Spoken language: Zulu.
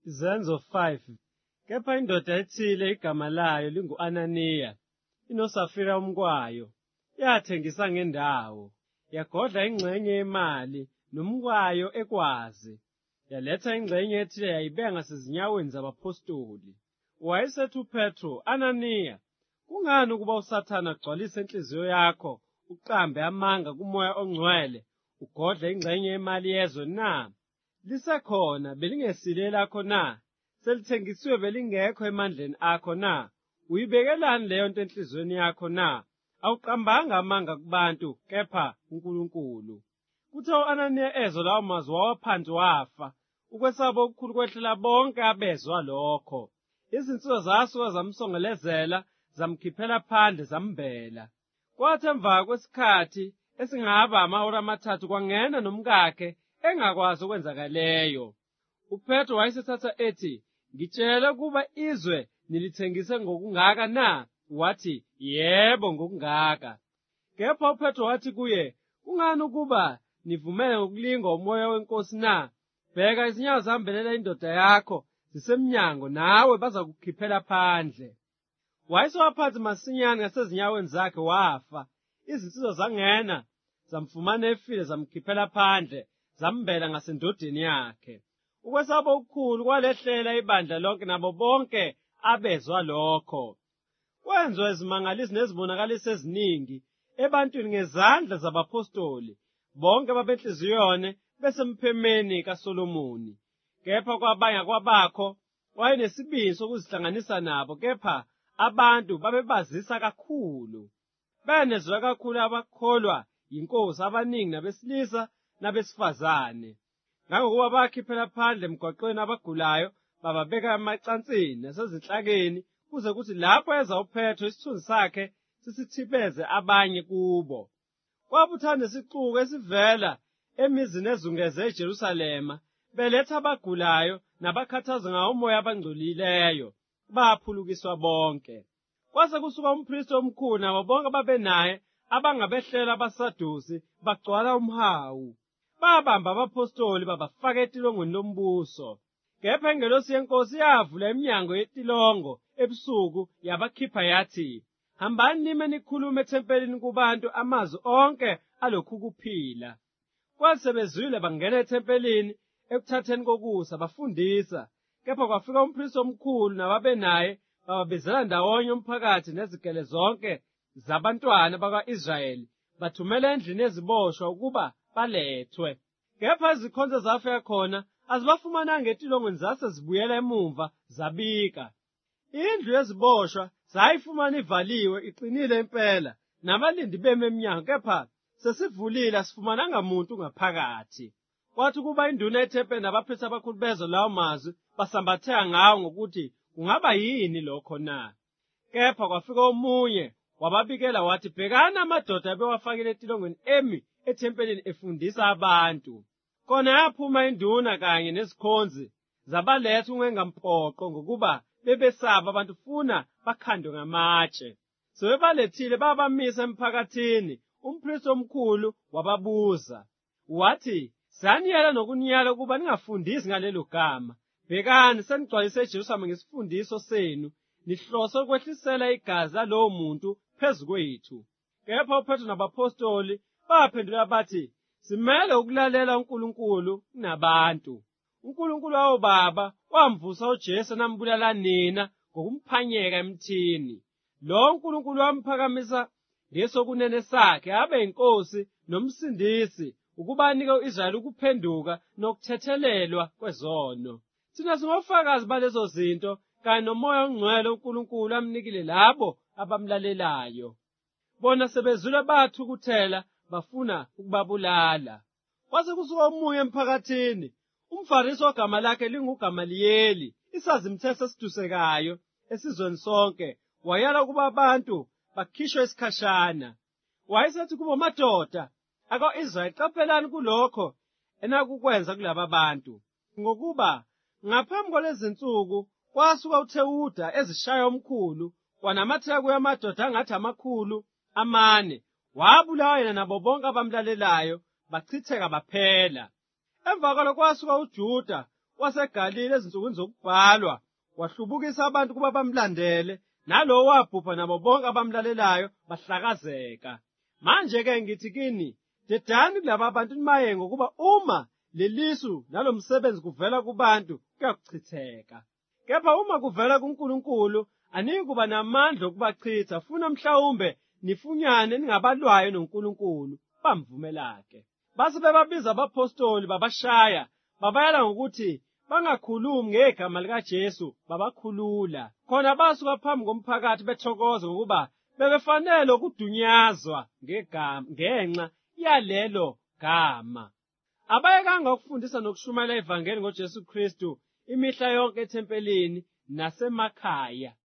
Izenzo 5. Kepha indoda ethile igama layo lingu-Ananiya, inosafira umkwayo, yathengisa ngendawo, yagodla ingxenye yemali nomkwayo ekwazi, yaletha ingxenye ethile yayibeka ngasezinyaweni zabapostoli. Wayesethi uPetro, "Ananiya, kungani ukuba uSathane agcwalise inhliziyo yakho, uqambe amanga kuMoya oNgcwele, ugodle ingxenye yemali yezwe na? Lisekhona belingesilo elakho na? Selithengisiwe belingekho emandleni akho na? Uyibekelani leyo nto enhliziyweni yakho na? Awuqambanga amanga kubantu, kepha uNkulunkulu." Kuthe u-Ananiya ezwa lawo mazwi wawa phansi wafa, ukwesaba okukhulu kwehlela bonke abezwa lokho. Izinsizwa zasuka zamsongelezela, zamkhiphela phandle zambela. Kwathi emva kwesikhathi esingaba amahora amathathu kwangena nomkakhe engakwazi okwenzakaleyo. UPetro wayesethatha ethi, "Ngitshele ukuba izwe nilithengise ngokungaka na?" Wathi, "Yebo, ngokungaka." Kepha uPetro wathi kuye, "Kungani ukuba nivumele ngokulinga umoya wenkosi na? Bheka, izinyawo zambelela indoda yakho zisemnyango, nawe bazakukhiphela phandle." Wayesewaphansi masinyane ngasezinyaweni zakhe wafa. Izinsizwa zangena, zamfumana efile, zamkhiphela phandle, zambela ngasendodeni yakhe. Ukwesaba okukhulu kwalehlela ibandla lonke nabo bonke abezwa lokho. Kwenziwa izimangalisi nezibonakalisi eziningi ebantwini ngezandla zabapostoli, bonke babenhliziyone besemphemeni kaSolomoni. Kepha kwabanye kwabakho wayenesibindi sokuzihlanganisa nabo, kepha abantu babebazisa kakhulu. Benezwa kakhulu abakholwa yinkosi abaningi nabesilisa nabesifazane. Ngangokuba bakhiphela phandle emgwaqweni abagulayo, bababeka emacansini nasezinhlakeni, kuze kuthi lapho eza uPetro isithunzi sakhe sisithibeze abanye kubo. Kwabuthana nesixuku esivela emizini ezungeze eJerusalema, beletha abagulayo nabakhathazwa ngawo umoya abangcolileyo, baphulukiswa bonke. Kwase kusuka umphristi omkhulu nabo bonke babenaye abangabehlela abaSadusi bagcwala umhawu. Babamba abapostoli babafaka etilongweni lombuso. Kepha ingelosi yenkosi yavula iminyango yetilongo ebusuku yabakhipha yathi, "Hambani nime nikhulume ethempelini kubantu amazwi onke alokhu kuphila." Kwathi sebezwile bangena ethempelini ekuthatheni kokusa bafundisa. Kepha kwafika umphristi omkhulu nababenaye bababizela ndawonye umphakathi nezigele zonke zabantwana bakwa-Israyeli, bathumela endlini yeziboshwa ukuba balethwe. Kepha izikhonzo zafika khona azibafumananga etilongweni, zase zibuyela emumva zabika. Indlu yeziboshwa zayifumana ivaliwe iqinile impela, nabalindi beme emnyango, kepha sesivulile asifumananga muntu ngaphakathi. Kwathi kuba induna yethempeli nabaphristi abakhulu bezwa lawo mazwi, basambatheka ngawo ngokuthi kungaba yini lokho na. Kepha kwafika omunye wababikela wathi, "Bhekani, amadoda abewafakile etilongweni emi ethempelini efundisa abantu." Khona yaphuma induna kanye nezikhonzi zabaletha ungengampoqo ngokuba bebesaba abantu funa bakhandwe ngamatshe. Sebebalethile babamisa emphakathini, umphristi omkhulu wababuza. Wathi, "Saniyela nokuniyala ukuba ningafundisi ngalelo gama. Bhekani, senigcwalise eJerusalema ngesifundiso senu, nihlose ukwehlisela igazi lalowo muntu phezu kwethu." Kepha uPetro nabapostoli baphendula bathi, "Simele ukulalela uNkulunkulu kunabantu. uNkulunkulu wababa wamvusa uJesu nambulala nina ngokumphanyeka emthini. Lo uNkulunkulu wamphakamisa ngesokunene sakhe abe yinkosi nomsindisi, ukuba anike u-Israyeli ukuphenduka nokuthethelelwa kwezono. Thina singofakazi balezo zinto, kanye noMoya oNgcwele uNkulunkulu amnikile labo abamlalelayo." Bona sebezwile bathukuthela bafuna ukubabulala. Kwase kusuka omunye emphakathini, umFarisi ogama lakhe linguGamaliyeli, isazimthetho esidusekayo esizweni sonke, wayala ukuba abantu bakhishwe isikhashana. Wayesethi kubo, "Madoda ako-Israyeli, qaphelani kulokho enakukwenza kulaba bantu, ngokuba ngaphambi kwalezinsuku kwasuka uThewuda ezishaya omkhulu, wanamathela kuye amadoda angathi 400, wabulawa yena nabo bonke abamlalelayo, bachitheka baphela. Emva kwalokho kwasuka uJuda waseGalile ezinsukwini zokubhalwa, wahlubukisa abantu kuba bamlandele, nalowo wabhubha nabo bonke abamlalelayo bahlakazeka. Manje-ke ngithi kini, dedani kulaba bantu nimaye ngokuba uma lelisu nalomsebenzi kuvela kubantu kuyakuchitheka. Kepha uma kuvela kuNkulunkulu, aniki kuba namandla okubachitha, funa mhlawumbe nifunyane ningabalwayo noNkulunkulu, bamvumela-ke. Base bebabiza abapostoli babashaya, babayala ngokuthi bangakhulumi ngegama likaJesu, babakhulula. Khona basuka phambi komphakathi bethokoza ngokuba bebefanele ukudunyazwa ngenxa yalelo gama. Abayekanga ukufundisa nokushumayela ivangeli ngoJesu Kristu imihla yonke ethempelini nasemakhaya.